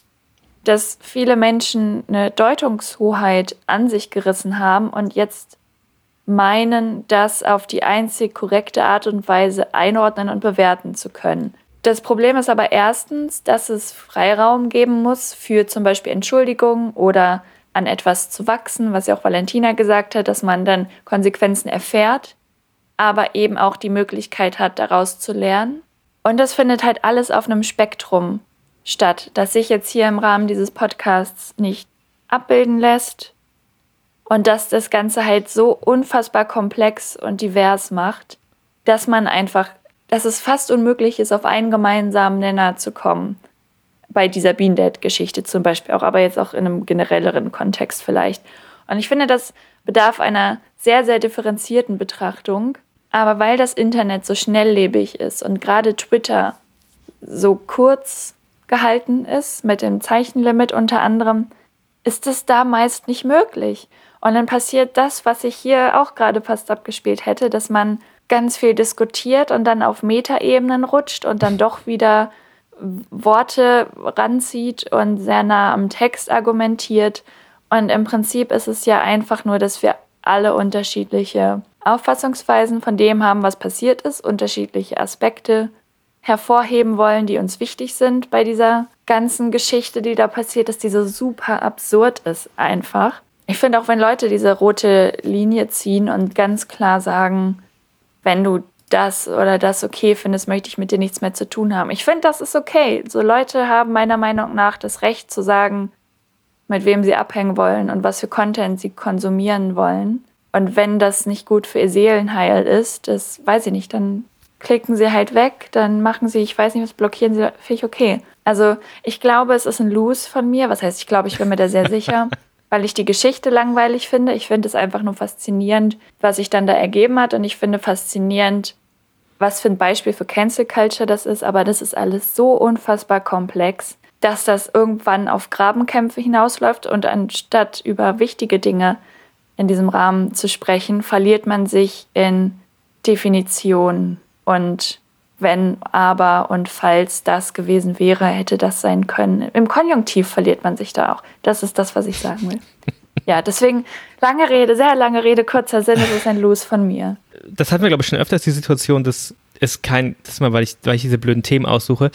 dass viele Menschen eine Deutungshoheit an sich gerissen haben und jetzt meinen, das auf die einzig korrekte Art und Weise einordnen und bewerten zu können. Das Problem ist aber erstens, dass es Freiraum geben muss für zum Beispiel Entschuldigungen oder an etwas zu wachsen, was ja auch Valentina gesagt hat, dass man dann Konsequenzen erfährt, aber eben auch die Möglichkeit hat, daraus zu lernen. Und das findet halt alles auf einem Spektrum statt, das sich jetzt hier im Rahmen dieses Podcasts nicht abbilden lässt und dass das Ganze halt so unfassbar komplex und divers macht, dass es fast unmöglich ist, auf einen gemeinsamen Nenner zu kommen. Bei dieser Bean Dad-Geschichte zum Beispiel auch, aber jetzt auch in einem generelleren Kontext vielleicht. Und ich finde, das bedarf einer sehr, sehr differenzierten Betrachtung. Aber weil das Internet so schnelllebig ist und gerade Twitter so kurz gehalten ist, mit dem Zeichenlimit unter anderem, ist es da meist nicht möglich. Und dann passiert das, was ich hier auch gerade fast abgespielt hätte, dass man ganz viel diskutiert und dann auf Metaebenen rutscht und dann doch wieder Worte ranzieht und sehr nah am Text argumentiert. Und im Prinzip ist es ja einfach nur, dass wir alle unterschiedliche Auffassungsweisen von dem haben, was passiert ist, unterschiedliche Aspekte hervorheben wollen, die uns wichtig sind bei dieser ganzen Geschichte, die da passiert ist, die so super absurd ist einfach. Ich finde auch, wenn Leute diese rote Linie ziehen und ganz klar sagen, wenn du das oder das okay findest, möchte ich mit dir nichts mehr zu tun haben. Ich finde, das ist okay. So Leute haben meiner Meinung nach das Recht zu sagen, mit wem sie abhängen wollen und was für Content sie konsumieren wollen. Und wenn das nicht gut für ihr Seelenheil ist, das weiß ich nicht, dann klicken sie halt weg, dann machen sie, ich weiß nicht was, blockieren sie, finde ich okay. Also ich glaube, es ist ein Lose von mir. Was heißt, ich glaube, ich bin mir da sehr sicher, weil ich die Geschichte langweilig finde. Ich finde es einfach nur faszinierend, was sich dann da ergeben hat. Und ich finde faszinierend, was für ein Beispiel für Cancel Culture das ist. Aber das ist alles so unfassbar komplex, dass das irgendwann auf Grabenkämpfe hinausläuft. Und anstatt über wichtige Dinge in diesem Rahmen zu sprechen, verliert man sich in Definitionen. Und wenn, aber und falls das gewesen wäre, hätte das sein können. Im Konjunktiv verliert man sich da auch. Das ist das, was ich sagen will. Ja, deswegen sehr lange Rede, kurzer Sinn, es ist ein Lose von mir.
Das hatten wir, glaube ich, schon öfters, die Situation, dass es das ist mal, weil ich diese blöden Themen aussuche.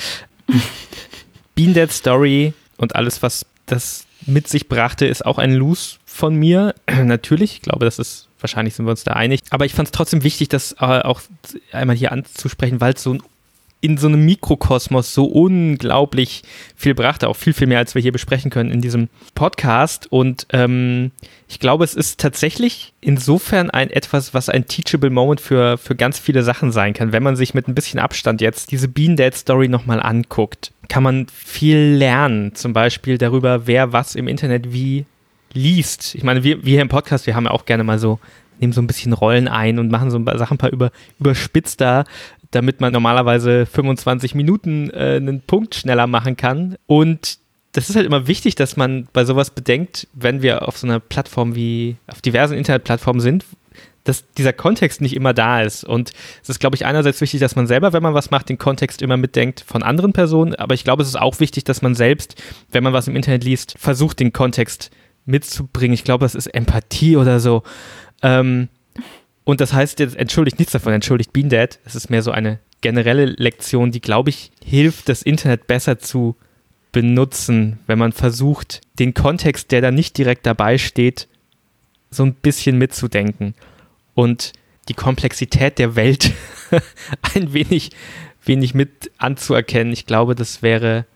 Bean Dead Story und alles, was das mit sich brachte, ist auch ein Lose von mir. Natürlich, ich glaube, wahrscheinlich sind wir uns da einig. Aber ich fand es trotzdem wichtig, das auch einmal hier anzusprechen, weil es in so einem Mikrokosmos so unglaublich viel brachte, auch viel, viel mehr, als wir hier besprechen können in diesem Podcast. Und ich glaube, es ist tatsächlich insofern etwas, was ein teachable Moment für ganz viele Sachen sein kann. Wenn man sich mit ein bisschen Abstand jetzt diese Bean Dead Story nochmal anguckt, kann man viel lernen, zum Beispiel darüber, wer was im Internet wie liest. Ich meine, wir hier im Podcast, wir haben ja auch gerne mal nehmen so ein bisschen Rollen ein und machen so Sachen ein paar überspitzter, damit man normalerweise 25 Minuten einen Punkt schneller machen kann. Und das ist halt immer wichtig, dass man bei sowas bedenkt, wenn wir auf so einer Plattform auf diversen Internetplattformen sind, dass dieser Kontext nicht immer da ist. Und es ist, glaube ich, einerseits wichtig, dass man selber, wenn man was macht, den Kontext immer mitdenkt von anderen Personen. Aber ich glaube, es ist auch wichtig, dass man selbst, wenn man was im Internet liest, versucht, den Kontext mitzubringen. Ich glaube, das ist Empathie oder so. Und das heißt jetzt, entschuldigt Bean Dead. Es ist mehr so eine generelle Lektion, die, glaube ich, hilft, das Internet besser zu benutzen, wenn man versucht, den Kontext, der da nicht direkt dabei steht, so ein bisschen mitzudenken und die Komplexität der Welt ein wenig mit anzuerkennen. Ich glaube, das würde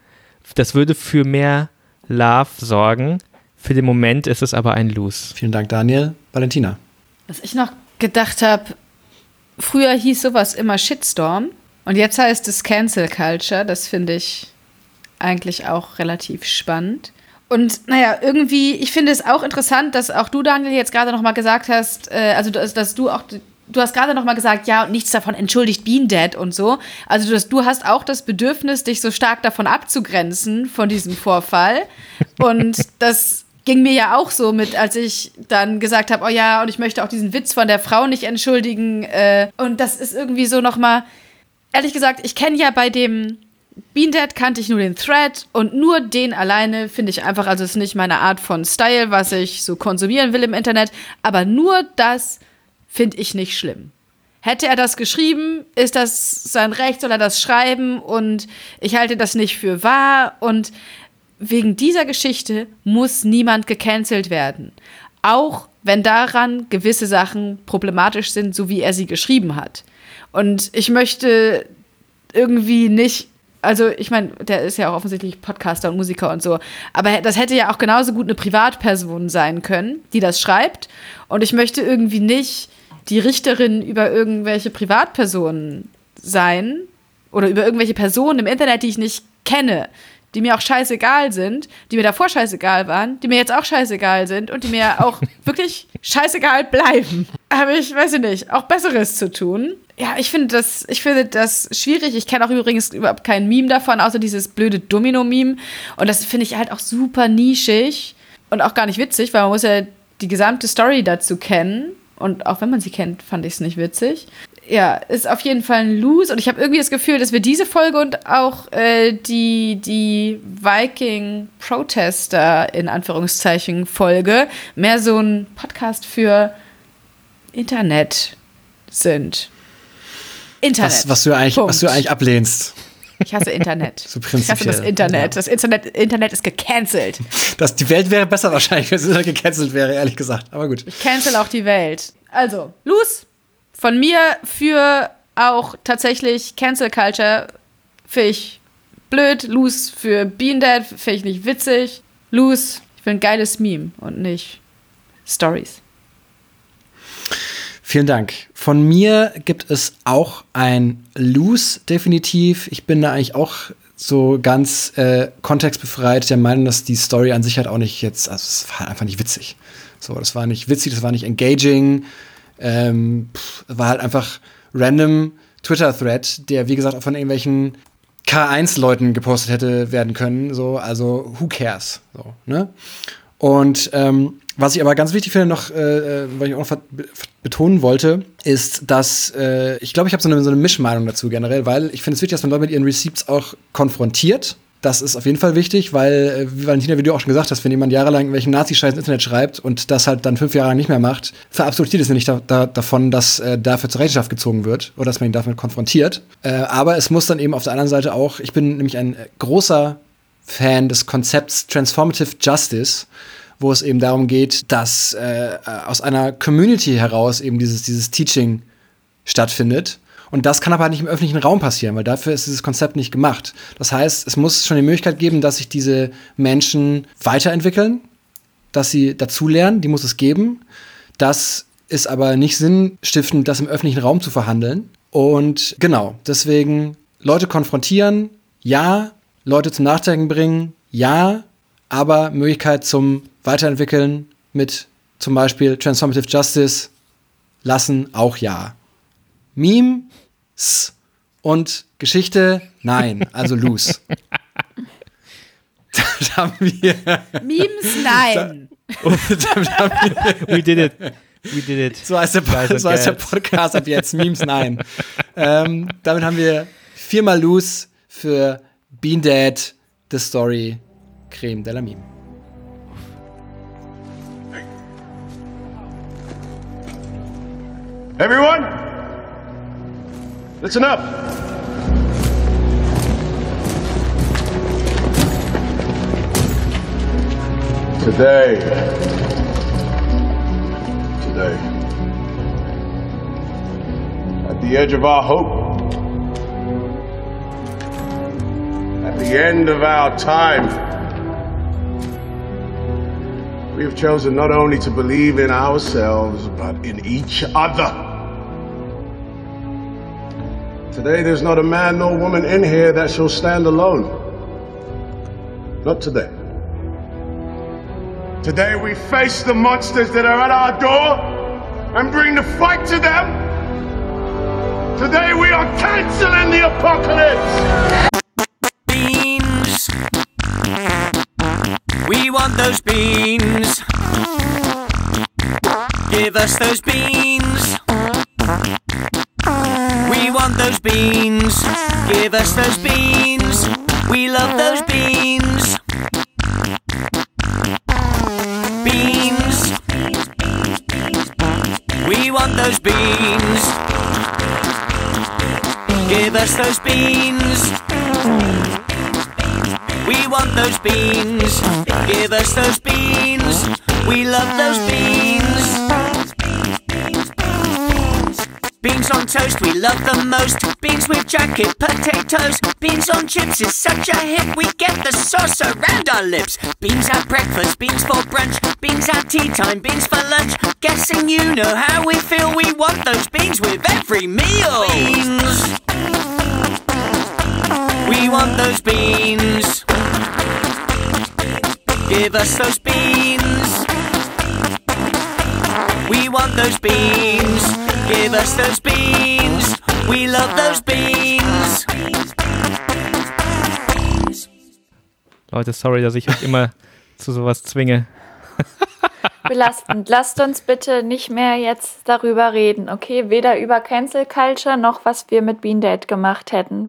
für mehr Love sorgen. Für den Moment ist es aber ein Lose.
Vielen Dank, Daniel. Valentina.
Was ich noch gedacht habe, früher hieß sowas immer Shitstorm und jetzt heißt es Cancel Culture. Das finde ich eigentlich auch relativ spannend. Und naja, irgendwie, ich finde es auch interessant, dass auch du, Daniel, jetzt gerade noch mal gesagt hast, dass du hast gerade noch mal gesagt, ja, und nichts davon entschuldigt Bean Dead und so. Also du hast auch das Bedürfnis, dich so stark davon abzugrenzen, von diesem Vorfall. Und das ging mir ja auch so mit, als ich dann gesagt habe, oh ja, und ich möchte auch diesen Witz von der Frau nicht entschuldigen. Und das ist irgendwie so noch mal, ehrlich gesagt, ich kenne ja bei dem Bean Dead kannte ich nur den Thread und nur den alleine finde ich einfach, also es ist nicht meine Art von Style, was ich so konsumieren will im Internet, aber nur das finde ich nicht schlimm. Hätte er das geschrieben, ist das sein Recht, soll er das schreiben und ich halte das nicht für wahr und wegen dieser Geschichte muss niemand gecancelt werden. Auch wenn daran gewisse Sachen problematisch sind, so wie er sie geschrieben hat. Und ich möchte irgendwie nicht, also ich meine, der ist ja auch offensichtlich Podcaster und Musiker und so, aber das hätte ja auch genauso gut eine Privatperson sein können, die das schreibt. Und ich möchte irgendwie nicht die Richterin über irgendwelche Privatpersonen sein oder über irgendwelche Personen im Internet, die ich nicht kenne, die mir auch scheißegal sind, die mir davor scheißegal waren, die mir jetzt auch scheißegal sind und die mir auch wirklich scheißegal bleiben. Aber ich weiß nicht, auch Besseres zu tun. Ja, ich finde das schwierig. Ich kenne auch übrigens überhaupt kein Meme davon, außer dieses blöde Domino-Meme. Und das finde ich halt auch super nischig und auch gar nicht witzig, weil man muss ja die gesamte Story dazu kennen. Und auch wenn man sie kennt, fand ich es nicht witzig. Ja, ist auf jeden Fall ein Lose. Und ich habe irgendwie das Gefühl, dass wir diese Folge und auch die Viking-Protester in Anführungszeichen Folge mehr so ein Podcast für Internet sind. Internet.
Was du eigentlich ablehnst.
Ich hasse Internet.
So prinzipiell.
Ich hasse das Internet. Ja. Das Internet ist gecancelt.
Die Welt wäre besser wahrscheinlich, wenn es nicht gecancelt wäre, ehrlich gesagt. Aber gut.
Ich cancel auch die Welt. Also, Lose. Von mir für auch tatsächlich Cancel Culture finde ich blöd. Lose für Bean Dead finde ich nicht witzig. Lose, ich will ein geiles Meme und nicht Stories.
Vielen Dank. Von mir gibt es auch ein Loose, definitiv. Ich bin da eigentlich auch so ganz kontextbefreit der Meinung, dass die Story an sich halt auch nicht jetzt, also es war einfach nicht witzig. So, das war nicht witzig, das war nicht engaging. War halt einfach random Twitter-Thread, der, wie gesagt, auch von irgendwelchen K1-Leuten gepostet hätte werden können. So, also, who cares? So, ne? Und was ich aber ganz wichtig finde noch, weil ich auch noch betonen wollte, ist, dass ich glaube, ich habe so eine Mischmeinung dazu generell, weil ich finde es wichtig, dass man Leute mit ihren Receipts auch konfrontiert. Das ist auf jeden Fall wichtig, weil, wie Valentina, wie du auch schon gesagt hast, wenn jemand jahrelang irgendwelchen Nazi-Scheiß ins Internet schreibt und das halt dann 5 Jahre lang nicht mehr macht, verabsolutiert es nicht davon, dass dafür zur Rechenschaft gezogen wird oder dass man ihn damit konfrontiert. Aber es muss dann eben auf der anderen Seite auch, ich bin nämlich ein großer Fan des Konzepts Transformative Justice, wo es eben darum geht, dass aus einer Community heraus eben dieses Teaching stattfindet. Und das kann aber nicht im öffentlichen Raum passieren, weil dafür ist dieses Konzept nicht gemacht. Das heißt, es muss schon die Möglichkeit geben, dass sich diese Menschen weiterentwickeln, dass sie dazulernen, die muss es geben. Das ist aber nicht sinnstiftend, das im öffentlichen Raum zu verhandeln. Und genau, deswegen Leute konfrontieren, ja, Leute zum Nachdenken bringen, ja, aber Möglichkeit zum Weiterentwickeln mit zum Beispiel Transformative Justice lassen, auch ja. Memes und Geschichte, nein, also loose. Das haben wir.
Memes, nein.
We did it.
So heißt der Podcast ab jetzt. Memes, nein. Damit haben wir 4-mal loose für Bean Dad, The Story, Creme de la Meme.
Everyone, listen up. Today, at the edge of our hope, at the end of our time, we have chosen not only to believe in ourselves, but in each other. Today, there's not a man nor woman in here that shall stand alone. Not today. Today, we face the monsters that are at our door and bring the fight to them. Today, we are canceling the apocalypse.
Beans. We want those beans. Give us those beans. We want those beans. Give us those beans. We love those beans. Beans. We want those beans. Give us those beans. We want those beans. Give us those beans. We love those beans. Beans on toast, we love them most. Beans with jacket, potatoes. Beans on chips is such a hit. We get the sauce around our lips. Beans at breakfast, beans for brunch. Beans at tea time, beans for lunch. Guessing you know how we feel. We want those beans with every meal. Beans. We want those beans. Give us those beans. We want those beans. Give us those beans. We love those beans.
Leute, sorry, dass ich euch immer zu sowas zwinge.
Belastend. Lasst uns bitte nicht mehr jetzt darüber reden, okay? Weder über Cancel Culture noch was wir mit Bean Dad gemacht hätten.